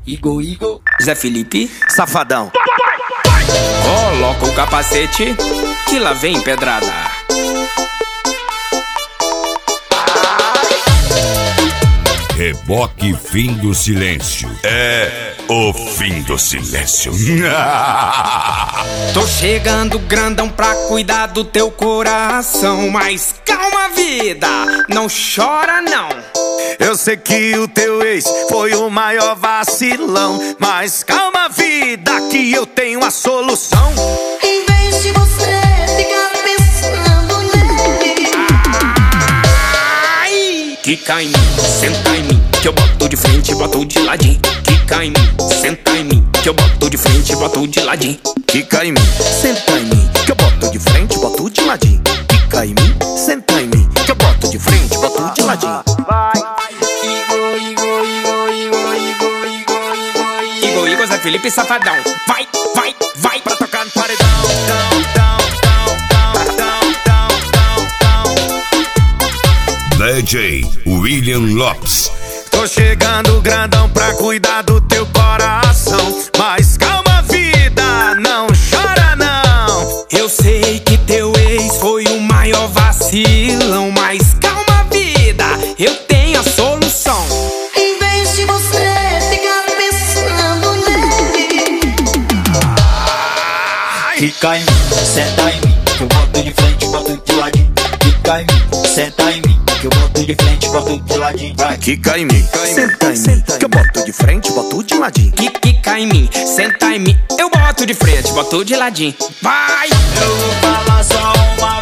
Igor, Zé Felipe, Safadão. coloca o capacete que lá vem pedrada. Reboque fim do silêncio. É o fim do silêncio. Tô chegando grandão pra cuidar do teu coração, mas calma vida, não chora não. Eu sei que o teu ex foi o maior vacilão, mas calma vida que eu tenho a solução. Em vez de você ficar pensando nele, Quica em mim, senta em mim, que eu boto de frente e boto de ladinho. Quica em mim, senta em mim, que eu boto de frente e boto de ladinho. Quica em mim, senta em mim, que eu boto de frente, boto de ladinho. Quica em mim, senta em mim, que eu boto de frente, boto de ladinho. Igor, Zé Felipe, Safadão. Vai Pra tocar no paredão. DJ William Lopes. Tô chegando grandão pra cuidar do teu coração, mas calma vida, não chora não. Eu sei que teu ex foi o maior vacilão, mas calma vida, eu tenho a solução. em vez de você ficar pensando nele, Fica em mim, senta em mim, que eu boto de frente, boto de ladinho. Fica em mim, senta em mim, que eu boto de frente, boto de ladinho. Vai. Quica em mim, senta em mim, que eu boto de frente, boto de ladinho. Quica em mim, senta em mim, eu boto de frente, boto de ladinho. Vai! Eu vou falar só uma